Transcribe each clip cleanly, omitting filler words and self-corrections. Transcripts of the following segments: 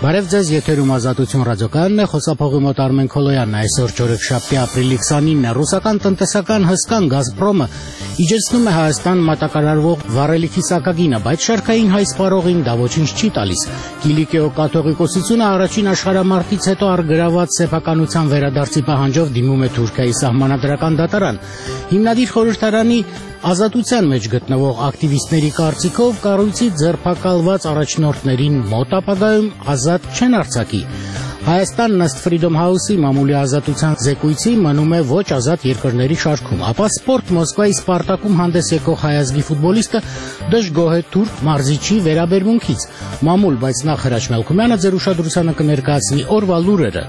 Բարև ձեզ, եթերում Ազատություն ռադիոկայանն է, խոսափողի մոտ Արմեն Քոլոյանն է, այսօր չորեքշաբթի ապրիլի 29-ը, ռուսական տնտեսական հսկան Գազպրոմը իջեցնում է Հայաստան մատակարարվող վառելիքի սակագինը, բայց շարքային հայ սպառողին դա ոչինչ չի տալիս։ Կիլիկիո կաթողիկոսությունը առաջին աշխարհամարտից հետո առգրաված սեփականության վերադարձի պահանջով դիմում է Թուրքիայի սահմանադրական դատարան։ Հիմնադիր խորհրդարանի Ազատության մեջ գտնվող ակտիվիստների կարծիքով կառույցի ձերբակալված առաջնորդներին մոտ ապագայում ազատ չեն արձակի։ Հայաստանն ըստ Freedom House-ի մամուլի ազատության զեկույցի մնում է ոչ ազատ երկրների շարքում, ապա Սպորտ Մոսկվայի Սպարտակում հանդես եկող հայ ազգի ֆուտբոլիստը դժգոհ է թուրք մարզիչի վերաբերմունքից։ Մամուլ, բայց նախ Հրաչ Մելքումյանը ձեր ուշադրությանը կներկայացնի օրվա լուրերը։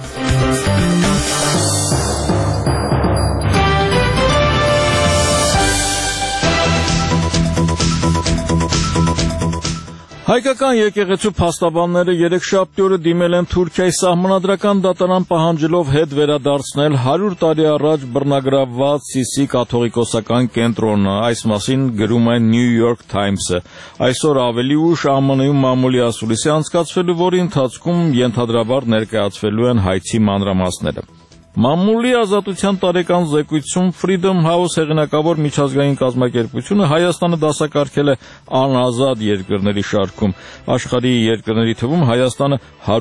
Հայկական եկեղեցու փաստաբանները երեքշաբթի օրը դիմել են Թուրքիայի սահմանադրական դատարան պահանջելով հետ վերադարձնել 100 տարի առաջ բռնագրավված Սիսի կաթողիկոսական կենտրոնը, այս մասին գրում է New York Times-ը։ Այսօր ավելի ուշ ԱՄՆ-ում մամուլի ասուլիսի անցկացվելու, որի ընթացքում ենթադրաբար ներկայացվելու են հայցի մանրամասները։ Մամուլի ազատության տարեկան զեկույցում Freedom House հեղինակավոր միջազգային կազմակերպությունը Հայաստանը դասակարգել է անազատ երկրների շարքում, աշխարհի երկրների թվում Հայաստանը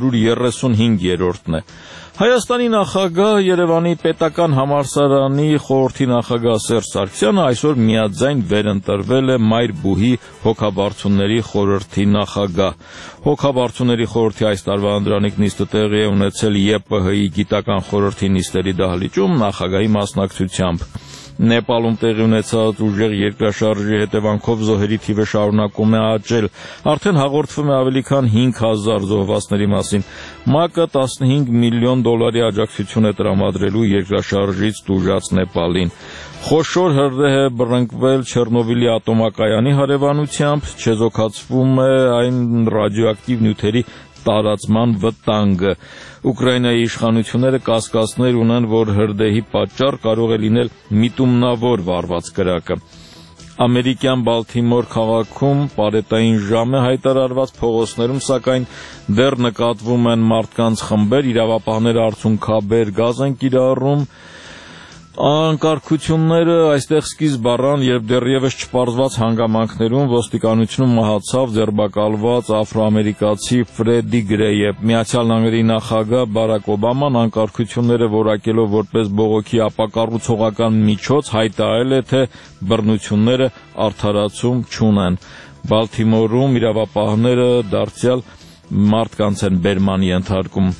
135-րդն է։ Հայաստանի նախագահ Երևանի պետական համալսարանի խորհրդի նախագահ Սերժ Սարգսյանը այսօր միաձայն վերընտրվել է Մայրբուհի հոգաբարձուների խորհրդի նախագահ։ Հոգաբարձուների խորհրդի այս տարվա անդրանիկ նիստը տեղի է ունեցել ԵՊՀ-ի գիտական խորհրդի նիստերի դահլիճում նախագահի մասնակցությամբ։ Նեպալում տեղի ունեցած ուժեղ երկրաշարժի հետևանքով զոհերի թիվը շարունակում է աճել, արդեն հաղորդվում է ավելի քան 5000 զոհվածների մասին։ ՄԱԿ-ը 15 միլիոն դոլարի աջակցություն է տրամադրելու երկրաշարժից տուժած Նեպալին։ Խոշոր հրդեհ է բռնկվել Չեռնոբիլի ատոմակայանի հարևանությամբ, չեզոքացվում է այն ռադիոակտիվ նյութերի տարածման վտանգը։ Ուկրաինայի իշխանությունները կասկածներ ունեն, որ հրդեհի պատճառ կարող է լինել միտումնավոր վառված կրակը։ Ամերիկյան Բալթիմոր քաղաքում պարետային ժամ է հայտարարված, փողոցներում սակայն դեռ նկատվում են մարդկանց խմբեր, իրավապահները արցունքաբեր գազ են կիրառում։ Անկարգությունները այստեղ սկիզբ առան, երբ դեռևս չպարզված հանգամանքներում ոստիկանությունում մահացավ ձերբակալված աֆրոամերիկացի Ֆրեդի Գրեյը։ Միացյալ Նահանգների նախագահ Բարակ Օբաման անկարգությունները որակելով որպես բողոքի ապակառուցողական միջոց հայտարարել է, թե բռնությունները արդարացում չունեն։ Բալթիմորում իրավապահները դարձյալ մարդկանց են բերման ենթարկում։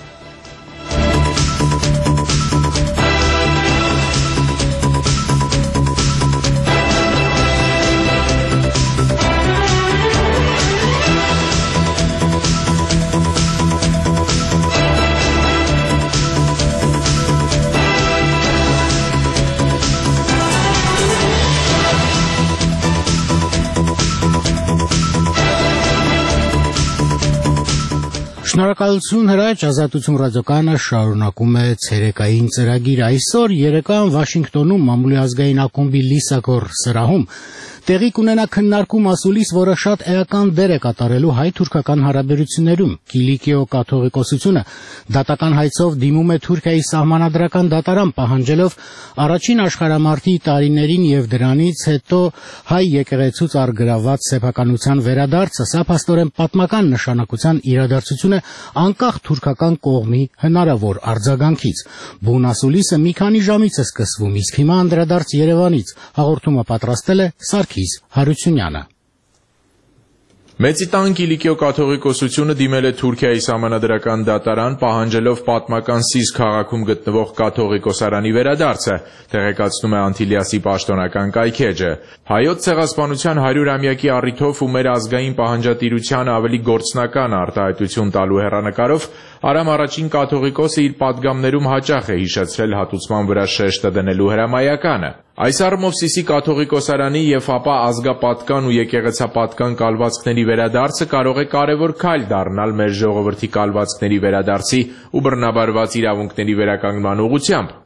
Շնորհակալություն Հրաչ, Ազատություն ռադիոկայանը շարունակում է ցերեկային ծրագիր։ Այսօր երեկոյան Վաշինգտոնում մամուլի ազգային ակումբի Լիսակոր սրահում տեղի կունենա քննարկում ասուլիս, որը շատ էական դեր է կատարելու հայ-թուրքական հարաբերություններում։ Կիլիկիո կաթողիկոսությունը դատական հայցով դիմում է Թուրքիայի սահմանադրական դատարան պահանջելով առաջին աշխարհամարտի տարիներին եւ դրանից հետո հայ եկեղեցուց առգրաված սեփականության վերադարձը։ Սա փաստորեն պատմական նշանակության իրադարձություն է անկախ թուրքական կողմի հնարավոր արձագանքից։ Բուն ասուլիսը մի քանի ժամից է սկսվում, իսկ հիմա անդրադարձ Երևանից հաղորդումը պատրաստել է Սարգիս Հարությունյանը։ Մեծի տան Կիլիկիո կաթողիկոսությունը դիմել է Թուրքիայի սահմանադրական դատարան պահանջելով պատմական Սիս քաղաքում գտնվող կաթողիկոսարանի վերադարձը, տեղեկացնում է Անտիլիասի պաշտոնական կայքէջը։ Հայոց ցեղասպանության 100-ամյակի առիթով ու մեր ազգային պահանջատիրությանը ավելի գործնական արտահայտություն տալու հեռանկարով Արամ առաջին կաթողիկոսը իր պատգամներում հաճախ է հիշեցրել հատուցման վրա շեշտը դնելու հրամայականը։ Այս առումով Սիսի կաթողիկոսարանի եւ ապա ազգապատկան ու եկեղեցապատկան կալվածքների վերադարձը կարող է կարևոր քայլ դառնալ մեր ժողովրդի կալվածքների վերադարձի ու բռնաբարված իրավունքների վերականգնման ուղղությամբ։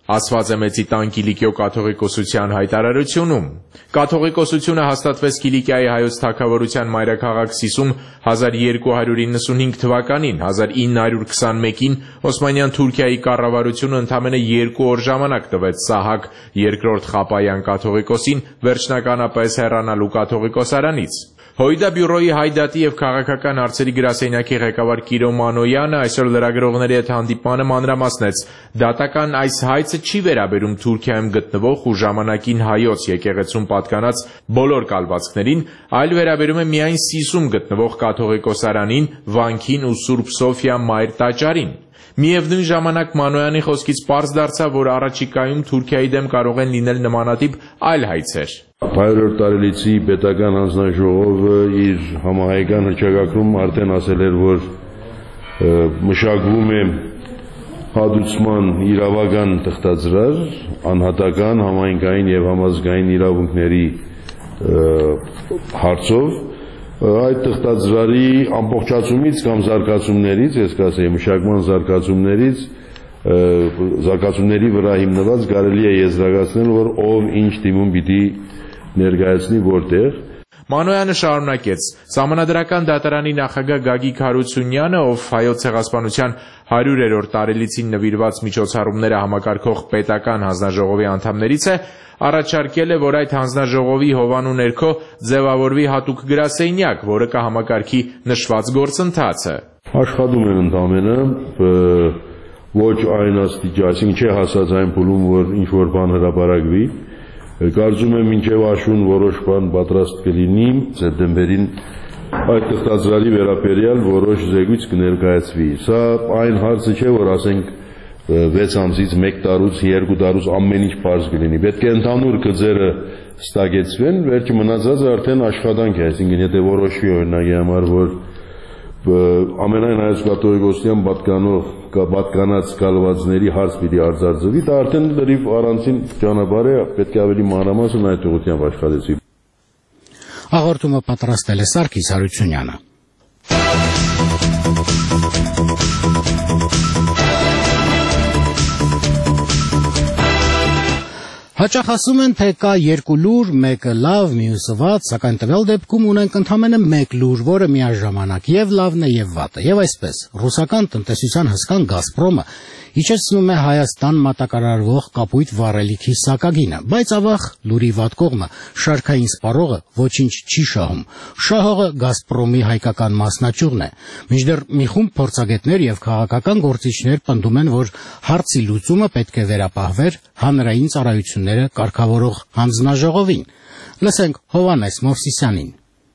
Ասված է Մեծի տան Կիլիկիո կաթողիկոսության հայտարարությունում։ Կաթողիկոսությունը հաստատվեց Կիլիկիայի հայոց թագավորության մայրաքաղաք Սիսում 1295 թվականին, 1921-ին Օսմանյան Թուրքիայի կառավարությունը ընդամենը 2 օր ժամանակ տվեց Սահակ II Խապայան կաթողիկոսին վերջնականապես հեռանալու կաթողիկոսարանից։ Հոյդա բյուրոյի հայդատի և քաղաքական հարցերի գրասենյակի ղեկավար Կիրո Մանոյանը այսօր լրագրողների հետ հանդիպմանը մանրամասնեց. դատական այս հայցը չի վերաբերում Թուրքիայում գտնվող ու ժամանակին հայոց եկեղեցուն պատկանած բոլոր կալվածքներին, այլ վերաբերում է միայն Սիսում գտնվող կաթողիկոսարանին, վանքին ու Սուրբ Սոֆիա Մայր տաճարին։ Միևնույն ժամանակ Մանոյանի խոսքից պարզ դարձավ, որ առաջիկայում Թուրքիայի դեմ կարող են լինել նմանատիպ այլ հայցեր։ 100 տարելիցի պետական հանձնաժողովը իր համահայկան հռչակագրում արդեն ասել էր, որ մշակվում է հադուցման իրավական թղթածրար, անհատական, համայնքային և համազգային իրավունքների հարցով, այդ թղթածրարի ամբողջացումից կամ զարգացումներից, ես կասեի մշակման զարգացումների վրա հիմնված կարելի է եզրակացնել, որ ով ինչ դիմում պիտի ներկայացնի որտեղ։ Մանոյանը շարունակեց. Սահմանադրական դատարանի նախագահ Գագիկ Հարությունյանը, ով հայոց ցեղասպանության 100-րդ տարելիցին նվիրված միջոցառումները համակարգող պետական հանձնաժողովի անդամներից է, առաջարկել է, որ այդ հանձնաժողովի հովանու ներքո ձևավորվի հատուկ գրասենյակ, որը կհամակարգի նշված գործընթացը։ Աշխատում են ընդամենը ոչ այն աստիճան, այսինքն չի հասած այն փուլում, որ ինչ-որ բան հրապարակվի։ Կարծում եմ մինչև աշուն որոշ բան պատրաստ կլինի, սեպտեմբերին այդ թղթածրարի վերաբերյալ որոշ զեկույց կներկայացվի։ Սա այն հարցը չէ, որ ասենք 6 ամսից 1 տարուց 2 տարուց ամեն ինչ պարզ կլինի։ Պետք է ընդհանուր գծերը ստագեցվեն, վերջը մնացածը արդեն աշխատանք է, այսինքն եթե որոշվի օրինակի համար, որ ամենայն հայոց կաթողիկոսության պատկանած կալվածների հարց պիտի արձարծվի, դա արդեն լրիվ առանցին ճանապարհ է, պետք է ավելի մանրամասն այդ ուղղությամբ աշխատեցի։ Հաղորդումը պատրաստել է Սարգիս Հարությունյանը։ Հաճախ ասում են, թե կա երկու լուր, մեկը լավ, մյուսը վատ, սակայն տվյալ դեպքում ունենք ընդամենը մեկ լուր, որը միաժամանակ եւ լավն է եւ վատը։ Եվ այսպես, ռուսական տնտեսության հսկան Գազպրոմը իջեցնում է Հայաստան մատակարարվող կապույտ վառելիքի սակագինը, բայց ավաղ լուրի վատ կողմը շարքային սպառողը ոչինչ չի շահում։ Շահողը Գազպրոմի հայկական մասնաճյուղն է։ Մինչդեռ մի խումբ փորձագետներ եւ քաղաքական գործիչներ պնդում են, որ հարցի լուծումը պետք է վերապահվեր հանրային ծառայությունները կարգավորող հանձնաժողովին։ Լսենք Հովհաննես Մովսիսյանին։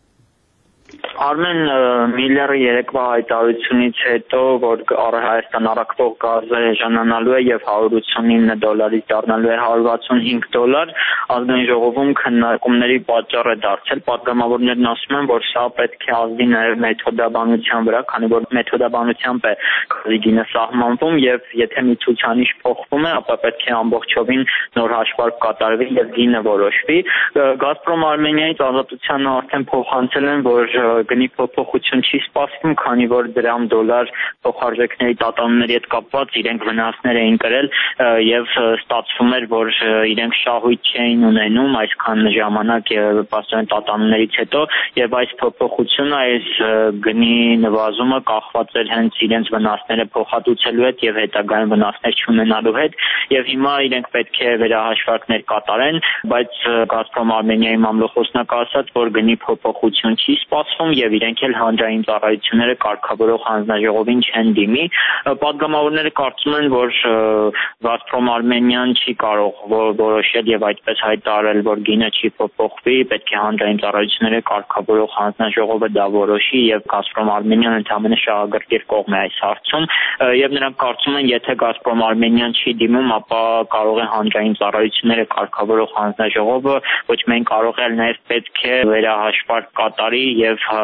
Արմեն Միլլերի երեկվա հայտարարությունից հետո, որ Հայաստան առաքվող գազը էժանանալու է եւ $189-ից դառնալու է $165, ազգային ժողովում քննարկումների պատճառ է դարձել։ Պատգամավորներն ասում են, որ սա պետք է ազդի նաեւ մեթոդաբանության վրա, քանի որ մեթոդաբանությամբ է գինը սահմանվում եւ եթե մի ցուցանիշ փոխվում է, ապա պետք է ամբողջովին նոր հաշվարկ կատարվի եւ գինը որոշվի։ Գազպրոմ Արմենիայից ազատությանը արդեն փոխանցել են, որ գնի փոփոխություն չի սպասվում, քանի որ դրամ դոլար փոխարժեքների տատանումների հետ կապված իրենք վնասներ էին կրել եւ ստացվում էր, որ իրենք շահույթ չէին ունենում այսքան ժամանակ պաստորեն տատանումներից հետո եւ այս փոփոխությունը, այս գնի նվազումը կախված էր հենց իրենց վնասները փոխհատուցելու հետ եւ հետագայում վնասներ չունենալու հետ եւ հիմա իրենք պետք է վերահաշվարկներ կատարեն, բայց Գազպրոմ Արմենիայի մամլոխոսնակը ասաց, որ գնի փոփոխություն չի սպասվում եւ իրենք էլ հանրային ծառայությունները կարգավորող հանձնաժողովին չեն դիմի։ Պատգամավորները կարծում են, որ Գազպրոմ Արմենիան չի կարող որոշել եւ այդպես հայտարարել, որ գինը չի փոփոխվի, պետք է հանրային ծառայությունները կարգավորող հանձնաժողովը դա որոշի եւ Գազպրոմ Արմենիան ընդհանրապես շահագրգիռ կողմ է այս հարցում եւ նրանք կարծում են, եթե Գազպրոմ Արմենիան չի դիմում, ապա կարող է հանրային ծառայությունները կարգավորող հանձնաժողովը ոչ միայն կարող է, այլ նաեւ պետք է վերահաշվարկ կատարի եւ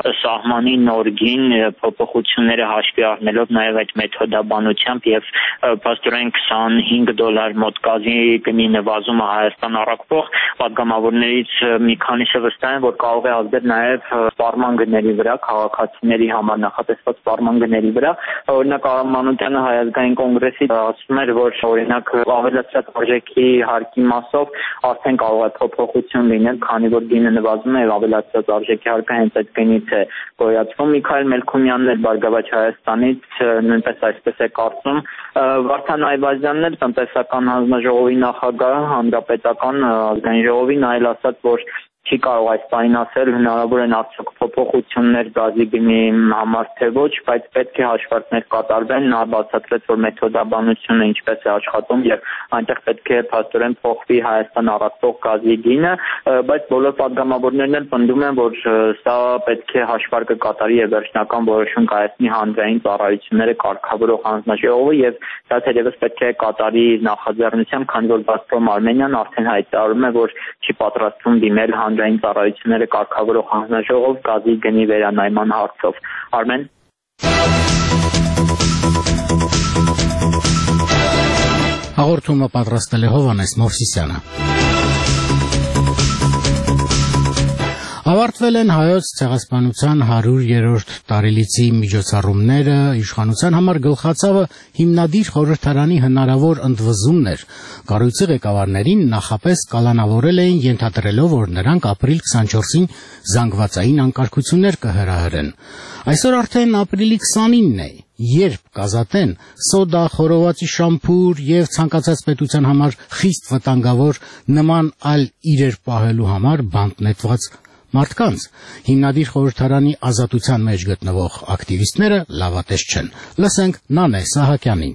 սահմանի նոր գին փոփոխությունները հաշվի առնելով նաև այդ մեթոդաբանությամբ եւ փաստորեն $25 մոտ գազի գնի նվազումը Հայաստան առաքվող պատգամավորներից մի քանիսը վստահ են, որ կարող է ազդել նաև սպառման գների վրա, քաղաքացիների համար նախատեսված սպառման գների վրա։ Օրինակ Արամ Մանուկյանը Հայ ազգային կոնգրեսից ասում էր, որ օրինակ ավելացած արժեքի հարկի մասով արդեն կարող է փոփոխություն լինել, քանի որ գինը նվազում է եւ ավելացած արժեքի հարկը հենց այդ գնից է գոյացվում։ Միքայել Մելքումյանն էլ Բարգավաճ Հայաստանից նույնպես այսպես է կարծում։ Վարդան Այվազյանն էլ տնտեսական հանձնաժողովի նախագահ, հանրապետական ազգային ժողովին այլ ասաց, որ չի կարող այս պահին ասել հնարավոր են արդյոք փոփոխություններ գազի գնի համար թե ոչ, բայց պետք է հաշվարկներ կատարվեն։ Նա բացատրեց, որ մեթոդաբանությունը ինչպես է աշխատում եւ այնտեղ պետք է փաստորեն փոխվի Հայաստան առաքվող գազի գինը, բայց բոլոր պատգամավորներն էլ պնդում են, որ սա պետք է հաշվարկը կատարի եւ վերջնական որոշում կայացնի հանրային ծառայությունները կարգավորող հանձնաժողովը եւ դա թերևս պետք է կատարի նախաձեռնությամբ, քանի որ Gazprom Armenian արդեն հայտարարում է, որ չի պատրաստվում դիմել հանրային ծառայությունները կարգավորող հանձնաժողով գազի գնի վերանայման հարցով։ Արմեն։ Հաղորդումը պատրաստել է Հովհաննես Մովսիսյանը։ Ավարտվել են հայոց ցեղասպանության 100-րդ տարելիցի միջոցառումները, իշխանության համար գլխացավը հիմնադիր խորհրդարանի հնարավոր ընդվզումներ։ Կառույցի ղեկավարներին նախապես կալանավորել էին, ենթադրելով, որ նրանք ապրիլ 24-ին զանգվածային անկարգություններ կհրահրեն։ Այսօր արդեն ապրիլի 29-ն է, երբ կազատեն սոդա, խորովածի շամփուր եւ ցանկացած պետության համար խիստ վտանգավոր նման այլ իրեր պահելու համար բանտնետված մարդկանց, հիմնադիր խորհրդարանի ազատության մեջ գտնվող ակտիվիստները լավատես չեն։ Լսենք Նանե Սահակյանին։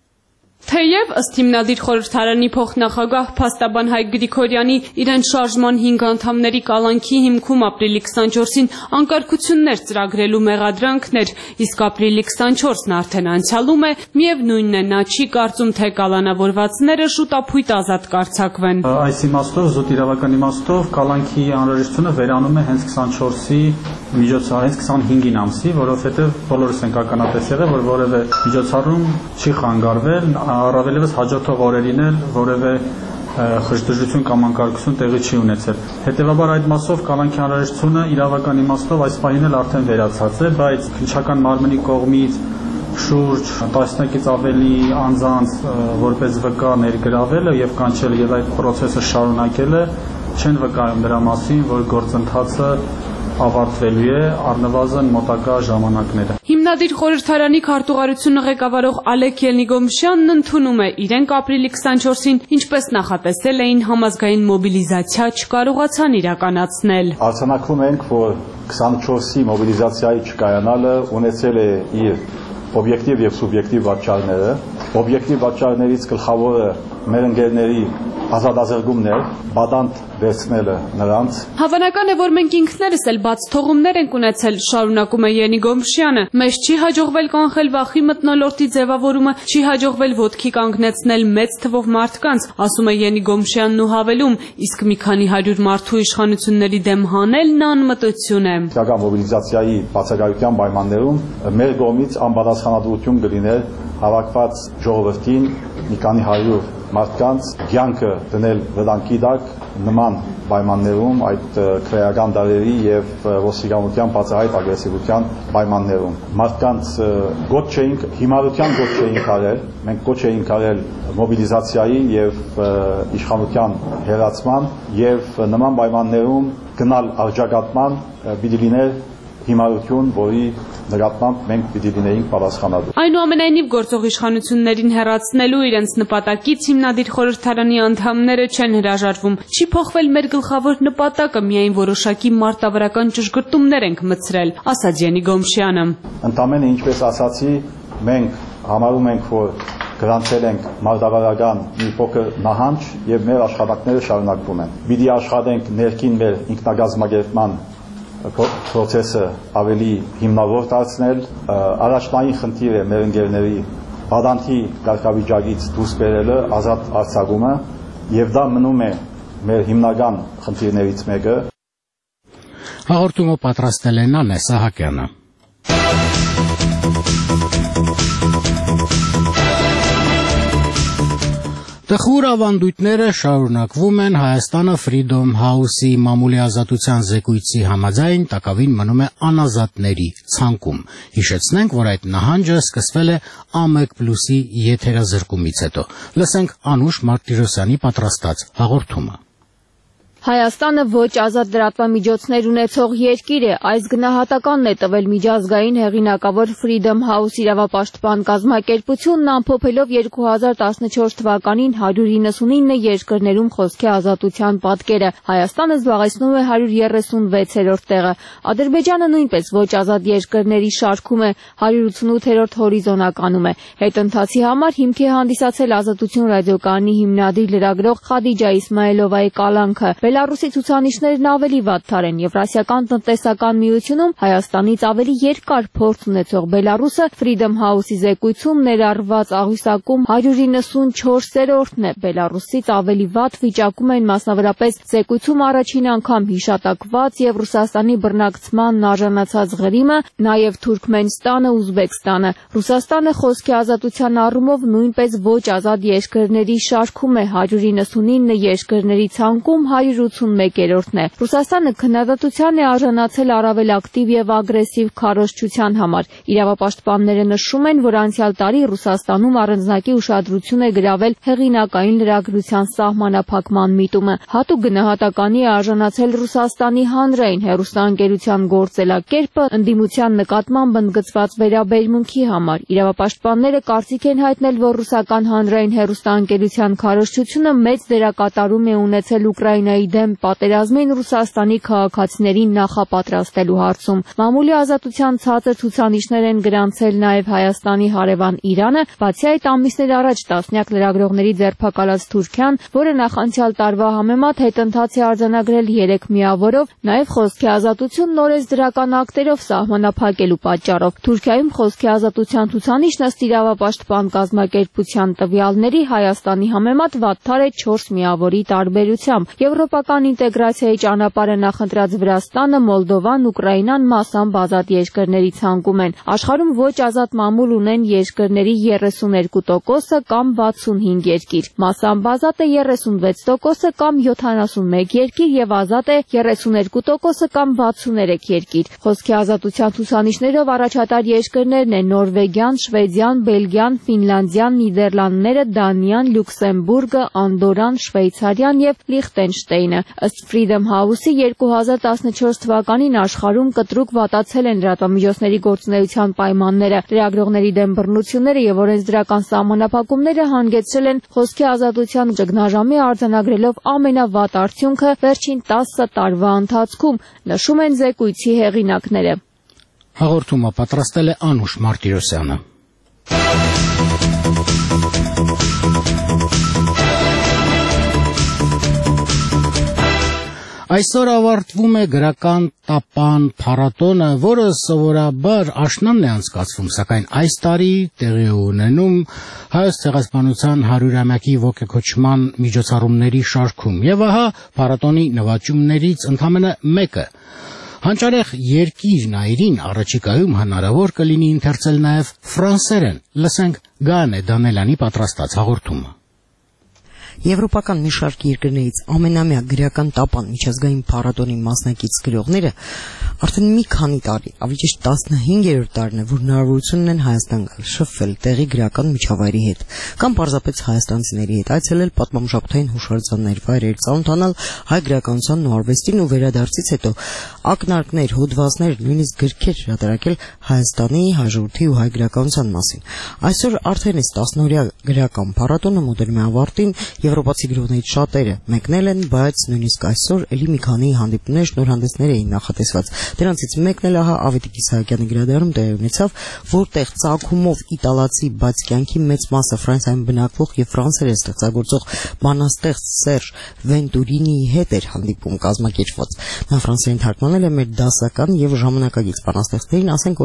Թեև ըստ հիմնադիր խորհրդարանի փոխնախագահ փաստաբան Հայկ Գրիգորյանի իրեն շարժման 5 անդամների կալանքի հիմքում ապրիլի 24-ին անկարգություններ ծրագրելու մեղադրանքներ, իսկ ապրիլի 24-ն արդեն անցյալում է, միևնույնն է, նա չի կարծում, թե կալանավորվածները շուտապույտ ազատ կարձակվեն։ Այս իմաստով, զուտ իրավական իմաստով, կալանքի անհրաժեշտությունը վերանում է հենց 24-ի միջոցառումից 25-ին ամսի, որովհետև բոլորս ենք ականատես եղել, որ որևէ միջոցառում չի խանգարվել, առավելևս հաջորդող օրերին էլ որևէ խժդժություն կամ անկարգություն տեղի չի ունեցել։ Հետևաբար այդ մասով կալանքի անհրաժեշտությունը իրավական իմաստով այս պահին էլ արդեն վերացած է, բայց քննչական մարմնի կողմից շուրջ 10-ից ավելի անձանց որպես վկա ներգրավելը եւ կանչելը եւ այդ process-ը շարունակելը չեն վկայում դրա մասին, որ գործընթացը ավարտվելու է առնվազն մոտակա ժամանակները։ Հիմնադիր խորհրդարանի քարտուղարությունը ղեկավարող Ալեք Ելնիգոմշյանն ընդունում է, իրենք ապրիլի 24-ին, ինչպես նախատեսել էին, համազգային մոբիլիզացիա չկարողացան իրականացնել։ Արձանագրում ենք, որ 24-ի մոբիլիզացիայի չկայանալը ունեցել է իր օբյեկտիվ եւ սուբյեկտիվ պատճառները։ Օբյեկտիվ պատճառներից գլխավորը մեր ընկերների ազատազրկումն է, բադանտ վերցնելը նրանց։ Հավանական է, որ մենք ինքներս էլ բաց թողումներ ենք ունեցել, շարունակում է Ելնիգոմշյանը։ Մեզ չի հաջողվել կանխել վախի մթնոլորտի ձևավորումը, չի հաջողվել ոտքի կանգնեցնել մեծ թվով մարդկանց, ասում է Ելնիգոմշյանն ու հավելում, իսկ մի քանի 100 մարդու իշխանությունների դեմ հանելն անմտություն է։ Իրական մոբիլիզացիայի բացակայության պայմաններում մեր կողմից անպատասխանատվություն կլիներ հավաքված ժողովրդին մի քանի 100 մարդկանց կյանքը դնել վտանգի տակ նման պայմաններում, այդ քրեական դարերի եւ ոստիկանության բացահայտ ագրեսիվության պայմաններում մարդկանց գոչ չէինք, հիմարության գոչ չէինք արել, մենք գոչ էինք արել մոբիլիզացիայի եւ իշխանության հերացման եւ նման պայմաններում գնալ արձակատման պիտի լիներ հիմարություն, որի նկատմամբ մենք պիտի լինեինք պատասխանատու։ Այնուամենայնիվ գործող իշխանություններին հեռացնելու իրենց նպատակից հիմնադիր խորհրդարանի անդամները չեն հրաժարվում։ Չի փոխվել մեր գլխավոր նպատակը, միայն որոշակի մարտավարական ճշգրտումներ ենք մտցրել, ասաց Ելնիգոմշյանը։ Ընդամենը ինչպես ասացի, մենք համարում ենք, որ գրանցել ենք մարտավարական մի փոքր նահանջ եւ մեր աշխատանքները շարունակվում են։ Պիտի աշխատենք ներքին մեր ինքնագազմագերբման process-ը ավելի հիմնավոր դարձնել, առաջնային խնդիր է մեր ընկերների բադանտի կարգավիճակից դուրս բերելը, ազատ արձակումը, եւ դա մնում է մեր հիմնական խնդիրներից մեկը։ Հաղորդումը պատրաստել է Նանե Սահակյանը։ Տխուր ավանդույթները շարունակվում են Հայաստանը Freedom House-ի մամուլի ազատության զեկույցի համաձայն տակավին մնում է անազատների ցանկում։ Հիշեցնենք, որ այդ նահանջը սկսվել է A1+-ի եթերազրկումից հետո։ Լսենք Անուշ Մարտիրոսյանի պատրաստած հաղորդումը։ Հայաստանը ոչ ազատ լրատվամիջոցներ ունեցող երկիր է, այս գնահատականն է տվել միջազգային հեղինակավոր Freedom House իրավապաշտպան կազմակերպությունն ամփոփելով 2014 թվականին 199 երկրներում խոսքի ազատության պատկերը։ Հայաստանը զբաղեցնում է 136-րդ տեղը։ Ադրբեջանը նույնպես ոչ ազատ երկրների շարքում է, 188-րդ հորիզոնականում է։ Հետընթացի համար հիմք է հանդիսացել Ազատություն ռադիոկայանի հիմնադիր լրագրող Խադիջա Իսմայելովայի կալանքը։ Բելարուսի ցուցանիշներն ավելի վատթար են։ Եվրասիական տնտեսական միությունում Հայաստանից ավելի երկար փորձ ունեցող Բելարուսը Freedom House-ի զեկույցում ներառված աղյուսակում 194-րդն է։ Բելարուսից ավելի վատ վիճակում են մասնավորապես զեկույցում առաջին անգամ հիշատակված եւ Ռուսաստանի բռնակցման արժանացած Ղրիմը, նաեւ Թուրքմենստանը, Ուզբեկստանը։ Ռուսաստանը խոսքի ազատության առումով նույնպես ոչ ազատ երկրների շարքում է, 199 երկրների ցանկում 181-րդն է։ Ռուսաստանը քննադատության է արժանացել առավել ակտիվ եւ ագրեսիվ քարոզչության համար։ Իրավապաշտպանները նշում են, որ անցյալ տարի Ռուսաստանում առանձնակի ուշադրություն է գրավել հեղինակային լրագրության սահմանափակման միտումը։ Հատուկ գնահատականի է արժանացել Ռուսաստանի հանրային հեռուստաընկերության գործելակերպը ընդդիմության նկատմամբ ընդգծված վերաբերմունքի համար։ Իրավապաշտպանները կարծիք են հայտնել, որ ռուսական հանրային հեռուստաընկերության քարոզչությունը մեծ դերակատարում է ունեցել Ուկրաինայի դեմ պատերազմին Ռուսաստանի քաղաքացիներին նախապատրաստելու հարցում։ Մամուլի ազատության ցածր ցուցանիշներ են գրանցել նաև Հայաստանի հարևան Իրանը, բացի այդ ամիսներ առաջ տասնյակ լրագրողների ձերբակալած Թուրքիան, որը նախանցյալ տարվա համեմատ հետընթաց է արձանագրել 3 միավորով, նաև խոսքի ազատություն նորից դրական ակտերով սահմանափակելու պատճառով։ Թուրքիայում խոսքի ազատության ցուցանիշն ըստ իրավապաշտպան կազմակերպության տվյալների Հայաստանի համեմատ վատթար է 4 միավորի տարբերությամբ։ Եվրոպական ինտեգրացիայի ճանապարհը նախընտրած Վրաստանը, Մոլդովան, Ուկրաինան մասամբ ազատ երկրների ցանկում են։ Աշխարհում ոչ ազատ մամուլ ունեն երկրների 32%-ը կամ 65 երկիր։ Մասամբ ազատ է 36%-ը կամ 71 երկիր եւ ազատ է 32%-ը կամ 63 երկիր։ Խոսքի ազատության ցուցանիշներով առաջատար երկրներն են Նորվեգիան, Շվեդիան, Բելգիան, Ֆինլանդիան, Նիդերլանդները, Դանիան, Լյուքսեմբուրգը, Անդորան, Շվեյցարիան եւ Լիխտենշտեյնը։ Ըստ Freedom House-ի 2014 թվականին աշխարհում կտրուկ վատացել են լրատվամիջոցների գործունեության պայմանները, լրագրողների դեմ բռնությունները եւ օրենսդրական սահմանափակումները հանգեցրել են խոսքի ազատության ճգնաժամի արձանագրելով ամենավատ արդյունքը վերջին 10 տարվա ընթացքում, նշում են զեկույցի հեղինակները։ Հաղորդումը պատրաստել է Անուշ Մարտիրոսյանը։ Այսօր ավարտվում է գրական տապան փառատոնը, որը սովորաբար աշնանն է անցկացվում, սակայն այս տարի տեղի է ունենում Հայոց ցեղասպանության 100-ամյակի ոգեկոչման միջոցառումների շարքում։ Եվ ահա փառատոնի նվաճումներից ընդամենը մեկը հանճարեղ երկիր նայրին առաջիկայում հնարավոր կլինի ընթերցել նաև ֆրանսերեն։ Լսենք Գանե Դանելյանի պատրաստած հաղորդումը։ Եվրոպական մի շարք երկրներից ամենամյա գրական տապան միջազգային փառատոնի մասնակից գրողները արդեն մի քանի տարի, ավելի ճիշտ 15-րդ տարին է, որ հնարավորություն ունեն Հայաստան գալ, շփվել տեղի գրական միջավայրի հետ, կամ պարզապես հայաստանցիների հետ այցելել պատմամշակութային հուշարձաններ, վայրեր, ծանոթանալ հայ գրականությանն ու արվեստին ու վերադարձից հետո ակնարկներ, հոդվածներ, նույնիսկ գրքեր հրատարակել Հայաստանի, հայ ժողովրդի ու հայ գրականության մասին։ Այսօր արդեն այս 10-օրյա գրական փառատոնը մոտենում է ավարտին։ Եվրոպացի գրողներից շատերը մեկնել են, բայց նույնիսկ այսօր էլի մի քանի հանդիպումներ, շնորհանդեսներ էին նախատեսված։ Դրանցից մեկն էլ ահա Ավետիք Իսահակյանի գրադարանում տեղի ունեցավ, որտեղ ծագումով իտալացի, բայց կյանքի մեծ մասը Ֆրանսիայում բնակվող եւ ֆրանսերեն ստեղծագործող բանաստեղծ Սերժ Վենտուրինիի հետ էր հանդիպում կազմակերպված։ Նա ֆրանսերեն թարգմանել է մեր դասական եւ ժամանակակից բանաստեղծներին, ասենք օրինակ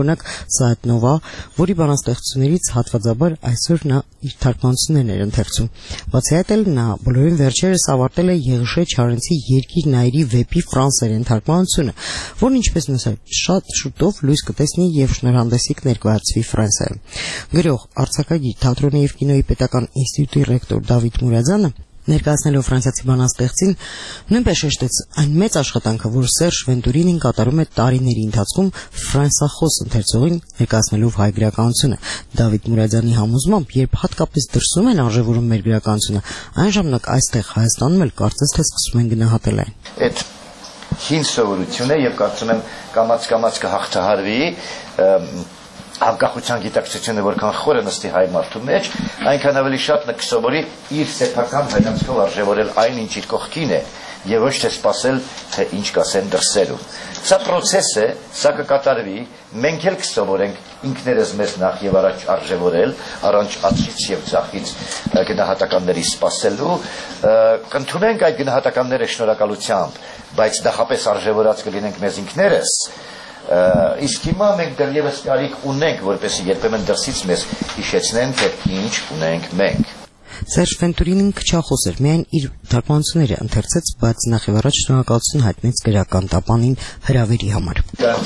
օրինակ Սայեդնովա, որի բանաստեղծություններից հատվածաբար այսօր նա իր թարգմանություններն էր ընթերցում։ Բացի այդ էլ նա բոլորին վերջերս ավարտել է Եղիշե Չարենցի Երկիր Նայիրի վեպի ֆրանսերեն թարգմանությունը, որն ինչպես նշած շատ շուտով լույս կտեսնի եւ շնորհանդեսի կներկայացվի Ֆրանսիայում։ Գրող, արձակագիր, թատրոնի եւ կինոյի պետական ինստիտուտի ռեկտոր Դավիթ Մուրադյանը ներկայացնելով ֆրանսիացի բանաստեղծին նույնպես շեշտեց այն մեծ աշխատանքը, որ Սերժ Վենտուրինին կատարում է տարիների ընթացքում ֆրանսախոս ընթերցողին ներկայացնելով հայ գրականությունը։ Դավիթ Մուրադյանի համոզմամբ, երբ հատկապես դրսում են արժևորում մեր գրականությունը, այն ժամանակ այստեղ Հայաստանում էլ կարծես թե սկսում են գնահատել այն։ Այդ հին սովորություն է եւ կարծում եմ կամաց կհաղթահարվի անկախության գիտակցությունը որքան խորը նստի հայ մարդու մեջ, այնքան ավելի շատ նա կսովորի իր սեփական հայացքով արժևորել այն, ինչ իր կողքին է, եւ ոչ թե սпасել, թե ինչ կասեն դրսերում։ Սա process է, սա կկատարվի, մենք էլ կսովորենք ինքներս մեզ նախ եւ առաջ արժևորել, առանց ածից եւ ցախից գնահատականների սпасելու, կընդունենք այդ գնահատականները շնորհակալությամբ, բայց նախապես արժևորած կլինենք մեզ ինքներս։ Իսկ հիմա մենք դեռևս կարիք ունենք, որպեսզի երբեմն դրսից մեզ հիշեցնեն, թե ինչ ունենք մենք։ Սերժ Վենտուրինին քչախոս էր, միայն իր թարգմանությունները ընթերցեց, բայց նախ եւ առաջ շնորհակալություն հայտնեց գրական տապանին հրավերի համար։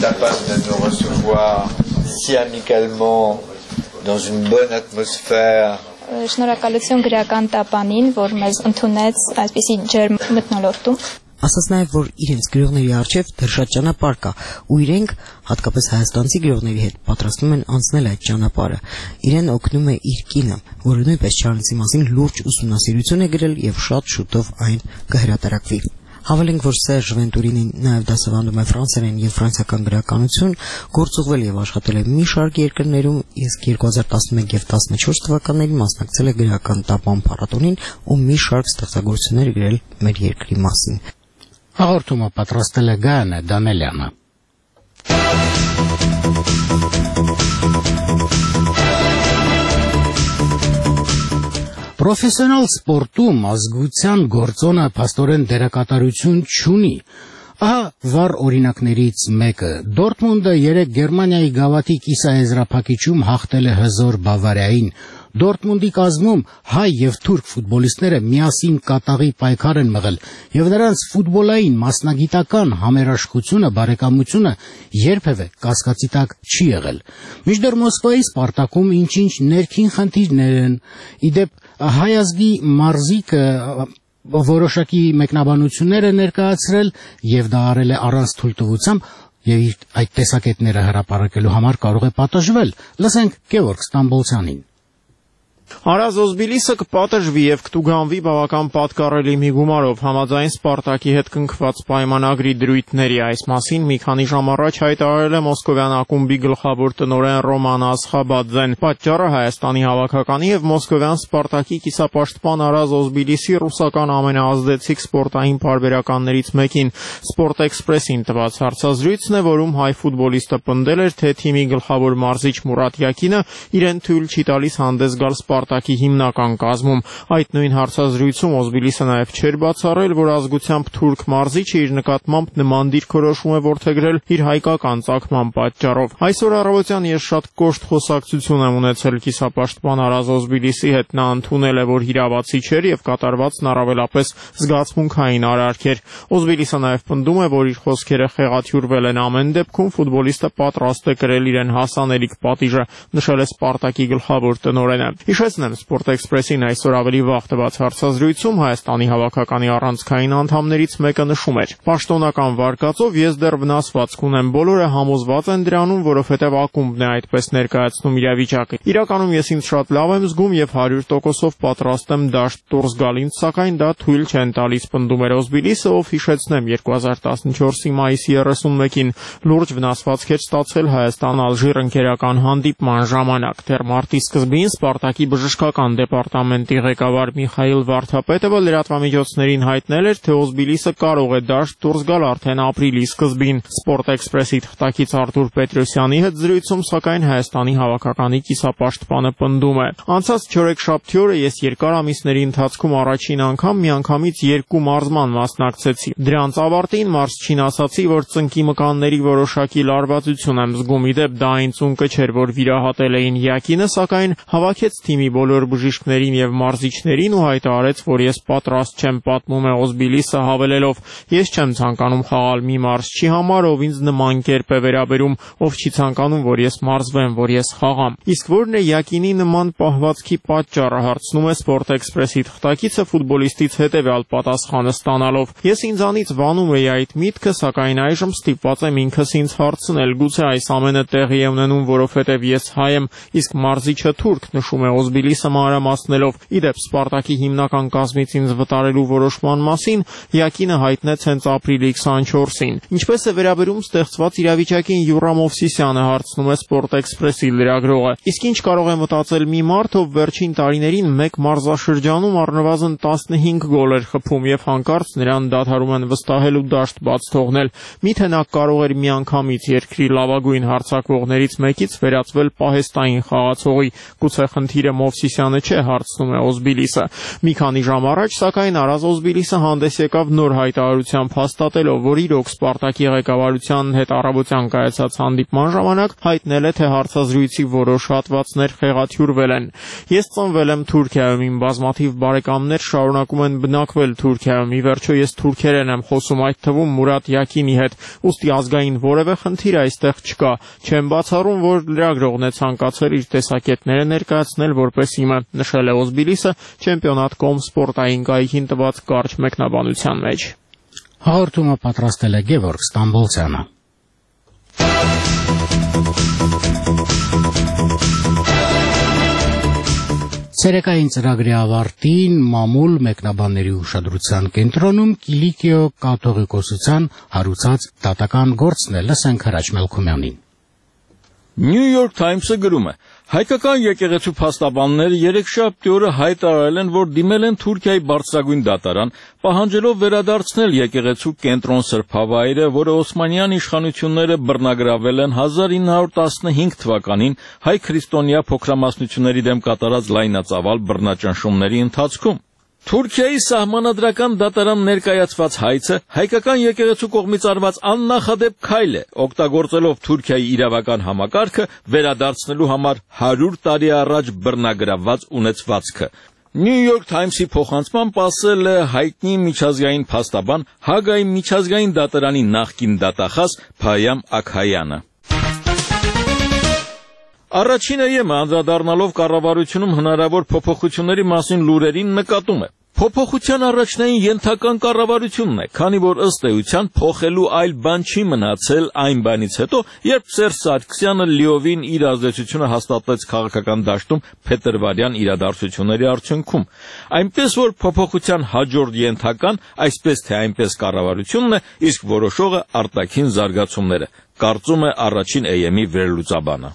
Շնորհակալություն գրական տապանին, որ մեզ ընդունեց այսպիսի ջերմ մթնոլորտում։ Ասաց նաև, որ իրենց գրողների առջև դեռ շատ ճանապարհ կա, ու իրենք, հատկապես հայաստանցի գրողների հետ, պատրաստվում են անցնել այդ ճանապարհը։ Իրեն օգնում է իր կինը, որը նույնպես Չարենցի մասին լուրջ ուսումնասիրություն է գրել եւ շատ շուտով այն կհրատարակվի։ Հավելենք, որ Սերժ Վենտուրինին նաև դասավանդում է ֆրանսերեն եւ ֆրանսիական գրականություն, գործուղվել եւ աշխատել է մի շարք երկրներում, իսկ 2011 եւ 14 թվականներին մասնակցել է գրական տապան փառատոնին ու մի շարք ստեղծագործություններ գրել մեր երկրի մասին։ Հաղորդումը պատրաստել է Գայանե Դանելյանը։ Պրոֆեսիոնալ սպորտում ազգության գործոնը փաստորեն դերակատարություն չունի։ Ահա վառ օրինակներից մեկը։ Դորտմունդը 3 Գերմանիայի գավաթի կիսաեզրափակիչում հաղթել է հզոր Բավարիային։ Դորտմունդի կազմում հայ եւ թուրք ֆուտբոլիստները միասին կատաղի պայքար են մղել, եւ նրանց ֆուտբոլային մասնագիտական համերաշխությունը, բարեկամությունը երբևէ կասկածի տակ չի եղել։ Մինչդեռ Մոսկվայի Սպարտակում ինչ-ինչ ներքին խնդիրներ են։ Իդեպ հայ ազգի մարզիկը որոշակի մեկնաբանություններ է ներկայացրել եւ դա արել է առանց թույլտվությամբ եւ այդ տեսակետները հրապարակելու համար կարող է պատժվել։ Լսենք Գևորգ Ստամբոլցյանին։ Արազ Օզբիլիսը կպատժվի եւ կտուգանվի բավական պատկառելի մի գումարով համաձայն Սպարտակի հետ կնքված պայմանագրի դրույթների։ Այս մասին մի քանի ժամ առաջ հայտարարել է Մոսկովյան ակումբի գլխավոր տնօրեն Ռոման Ասխաբադզեն։ Պատճառը Հայաստանի հավաքականի եւ Մոսկովյան Սպարտակի կիսապաշտպան Արազ Օզբիլիսի ռուսական ամենաազդեցիկ սպորտային պարբերականներից մեկին Sport Express-ին տված հարցազրույցն է, որում հայ ֆուտբոլիստը պնդել էր, թե թիմի գլխավոր մարզիչ Մուրադ Յակինը իրեն թույլ չի տալիս հանդես գալ Սպարտակի հիմնական կազմում։ Այդ նույն հարցազրույցում Օզբիլիսը նաև չէր բացառել, որ ազգությամբ թուրք մարզիչը իր նկատմամբ նման դիրքորոշում է որդեգրել իր հայկական ծագման պատճառով։ Այսօր առավոտյան ես շատ կոշտ խոսակցություն եմ ունեցել կիսապաշտպան Արազ Օզբիլիսի հետ։ Նա ընդունել է, որ հիրավացի չէր եւ կատարվածն առավելապես զգացմունքային արարք էր։ Օզբիլիսը նաև պնդում է, որ իր խոսքերը խեղաթյուրվել են ամեն դեպքում ֆուտբոլիստը պատրաստ է կրել իրեն հասանելիք պատիժը, նշել է Սպարտակի գլխավոր տնօրենը։ Հիշեցնեմ, Sport Express-ին այսօր ավելի վաղ տված հարցազրույցում Հայաստանի հավաքականի առանցքային անդամներից մեկը նշում էր. «Պաշտոնական վարկածով ես դեռ վնասվածք ունեմ, բոլորը համոզված են դրանում, որովհետև ակումբն է այդպես ներկայացնում իրավիճակը։ Իրականում ես ինձ շատ լավ եմ զգում եւ 100%-ով պատրաստ եմ դաշտ դուրս գալ, ինձ սակայն դա թույլ չեն տալիս», պնդում էր Օզբիլիսը, ով հիշեցնեմ 2014-ի մայիսի 31-ին լուրջ վնասվածք էր ստացել Հայաստան-Ալժիր ընկերական հանդիպման ժամանակ։ Դեռ մարտի սկզբին Սպարտակի բժշկական դեպարտամենտի ղեկավար Միխայիլ Վարդապետովը լրատվամիջոցներին հայտնել էր, թե Օզբիլիսը կարող է դաշտ դուրս գալ արդեն ապրիլի սկզբին։ Sport Express-ի թղթակից Արտուր Պետրոսյանի հետ զրույցում, սակայն Հայաստանի հավաքականի կիսապաշտպանը պնդում է. Անցած չորեքշաբթի օրը ես երկար ամիսների ընթացքում առաջին անգամ միանգամից 2 մարզման մասնակցեցի։ Դրանց ավարտին մարզչին ասացի, որ ծնկի մկանների որոշակի լարվածություն եմ զգում, իդեպ դա այն ծունկը չէր, որ վիրահատել էին Յակինը, սակայն հավաքեց թիմի բոլոր բժիշկներին եւ մարզիչներին ու հայտարարեց, որ ես պատրաստ չեմ, պատմում է Օզբիլիսը հավելելով. Ես չեմ ցանկանում խաղալ մի մարզչի համար, ով ինձ նման կերպ է վերաբերում, ով չի ցանկանում, որ ես մարզվեմ, որ ես խաղամ։ Իսկ որն է Յակինի նման պահվածքի պատճառը, հարցնում է Sport Express-ի թղթակիցը ֆուտբոլիստից հետևյալ պատասխանը ստանալով. Ես ինձանից վանում եի այդ միտքը, սակայն այժմ ստիպված եմ ինքս ինձ հարցնել, գուցե այս ամենը տեղի է ունենում, որովհետև ես հայ եմ, իսկ մարզիչը թուրք, նշում է Օզբիլիսը մանրամասնելով։ Իդեպ Սպարտակի հիմնական կազմից ինձ վտարելու որոշման մասին Յակինը հայտնեց հենց ապրիլի 24-ին։ Ինչպես է վերաբերում ստեղծված իրավիճակին Յուրա Մովսիսյանը, հարցնում է Sport Express-ի լրագրողը։ Իսկ ինչ կարող է մտածել մի մարդ, ով վերջին տարիներին մեկ մարզաշրջանում առնվազն 15 գոլ էր խփում եւ հանկարծ նրան դադարում են վստահելու դաշտ բաց թողնել։ Միթե նա կարող էր միանգամից երկրի լավագույն հարձակվողներից մեկից վերածվել պահեստային խաղացողի։ Գուցե խնդիրը Մովսիսյանը չէ, հարցնում է Օզբիլիսը։ Մի քանի ժամ առաջ, սակայն, Արազ Օզբիլիսը հանդես եկավ նոր հայտարարությամբ, հաստատելով, որ իրոք Սպարտակի ղեկավարության հետ առավոտյան կայացած հանդիպման ժամանակ հայտնել է, թե հարցազրույցի որոշ հատվածներ խեղաթյուրվել են։ Ես ծնվել եմ Թուրքիայում, իմ բազմաթիվ բարեկամներ շարունակում են բնակվել Թուրքիայում, ի վերջո ես թուրքերեն եմ խոսում, այդ թվում Մուրադ Յակինի հետ, ուստի ազգային որևէ խնդիր այստեղ չկա։ Չեմ բացառում, որ լրագրողն է ցանկացել իր տեսակետները ներկայացնել որպես իմը, նշել է Օզբիլիսը Championat.com սպորտային կայքին տված կարճ մեկնաբանության մեջ։ Հաղորդումը պատրաստել է Գևորգ Ստամբոլցյանը։ Ցերեկային ծրագրի ավարտին մամուլ մեկնաբանների ուշադրության կենտրոնում Կիլիկիո կաթողիկոսության հարուցած դատական գործն է, լսենք Հրաչ Մելքումյանին։ New York Times-ը գրում է. հայկական եկեղեցու փաստաբանները երեքշաբթի օրը հայտարարել են, որ դիմել են Թուրքիայի բարձրագույն դատարան, պահանջելով վերադարձնել եկեղեցու կենտրոն սրբավայրը, որը Օսմանյան իշխանությունները բռնագրավել են 1915 թվականին հայ քրիստոնյա փոքրամասնությունների դեմ կատարած լայնածավալ բռնաճնշումների ընթացքում։ Թուրքիայի սահմանադրական դատարան ներկայացված հայցը հայկական եկեղեցու կողմից արված աննախադեպ քայլ է, օգտագործելով Թուրքիայի իրավական համակարգը վերադարձնելու համար 100 տարի առաջ բռնագրավված ունեցվածքը։ New York Times-ի փոխանցմամբ ասել է հայտնի միջազգային փաստաբան Հագայի միջազգային դատարանի նախկին դատախազ Փայամ Աքայանը։ Առաջինը ԵՄ անդրադառնալով կառավարությունում հնարավոր փոփոխությունների մասին լուրերին նկատում է. Փոփոխության առաջնային ենթական կառավարությունն է, քանի որ ըստ էության փոխելու այլ բան չի մնացել այն բանից հետո, երբ Սերժ Սարգսյանը լիովին իր ազդեցությունը հաստատեց քաղաքական դաշտում փետրվարյան իրադարձությունների արդյունքում։ Այնպես որ փոփոխության հաջորդ ենթական, այսպես թե այնպես կառավարությունն է, իսկ որոշողը արտաքին զարգացումները, կարծում է առաջին ԵՄ-ի վերլուծաբանը։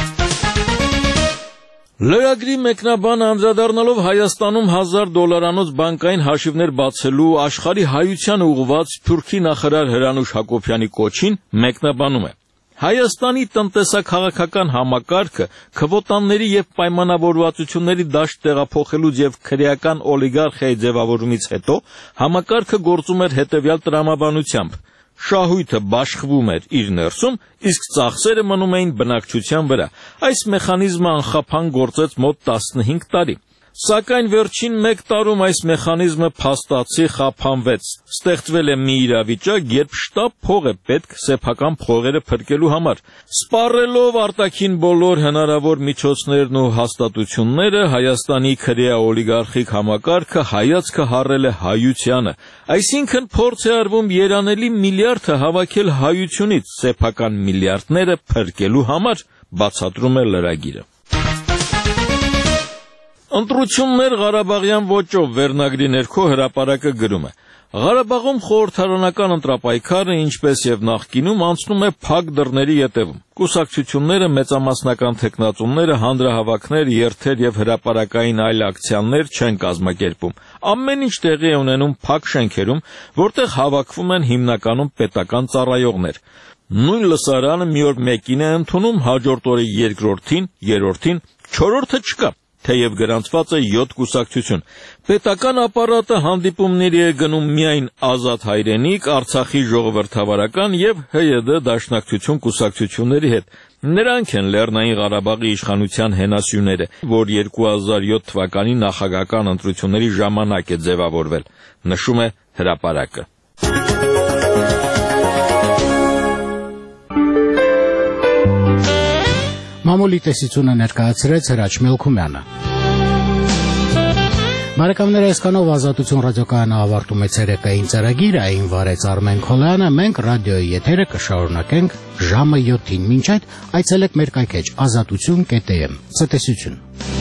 Լրագրի մեկնաբանը անդրադառնալով Հայաստանում $1000 բանկային հաշիվներ բացելու աշխարհի հայության ուղղված Թուրքի նախարար Հրանուշ Հակոբյանի կոչին մեկնաբանում է. Հայաստանի տնտեսաքաղաքական համակարգը քվոտաների եւ պայմանավորվածությունների դաշտ տեղափոխելուց եւ քրեական օլիգարխիայի ձևավորումից հետո համակարգը գործում էր հետեւյալ տրամաբանությամբ. Շահույթը բաշխվում էր իր ներսում, իսկ ծախսերը մնում էին բնակչության վրա։ Այս մեխանիզմը անխափան գործեց մոտ 15 տարի։ Սակայն վերջին 1 տարում այս մեխանիզմը փաստացի խափանվեց։ Ստեղծվել է մի իրավիճակ, երբ շտապ փող է պետք սեփական փողերը փրկելու համար։ Սպառելով արտաքին բոլոր հնարավոր միջոցներն ու հաստատությունները, Հայաստանի քրեա-օլիգարխիկ համակարգը հայացքը հառել է հայությանը։ Այսինքն փորձ է արվում երանելի միլիարդը հավաքել հայությունից սեփական միլիարդները փրկելու համար, բացատրում է լրագիրը։ Ընտրություններ Ղարաբաղյան ոճով վերնագրի ներքո հրապարակը գրում է. Ղարաբաղում խորհրդարանական ընտրապայքարը, ինչպես եւ նախկինում, անցնում է փակ դռների ետևում։ Կուսակցությունները, մեծամասնական թեկնածուները, հանրահավաքներ, երթեր եւ հրապարակային այլ ակցիաներ չեն կազմակերպում։ Ամեն ինչ տեղի է ունենում փակ շենքերում, որտեղ հավաքվում են հիմնականում պետական ծառայողներ։ Նույն լսարանը մի օր մեկին է ընդունում, հաջորդ օրը երկրորդին, երրորդին, չորրորդը չկա։ Թեև գրանցված է 7 կուսակցություն։ Պետական ապարատը հանդիպումների է գնում միայն Ազատ Հայրենիք, Արցախի ժողովրդավարական եւ ՀՅԴ դաշնակցություն կուսակցությունների հետ։ Նրանք են Լեռնային Ղարաբաղի իշխանության հենասյուները, որ 2007 թվականի նախագահական ընտրությունների ժամանակ է ձևավորվել, նշում է հրապարակը։ Մամուլի տեսությունը ներկայացրեց Հրաչ Մելքումյանը։ Բարեկամներ, այսքանով Ազատություն ռադիոկայանը ավարտում է ցերեկային ծրագիրը, այն վարեց Արմեն Քոլյանը, մենք ռադիոյի եթերը կշարունակենք ժամը 7-ին։ Մինչ այդ այցելեք մեր կայքեջ azatutun.am։ Ցտեսություն։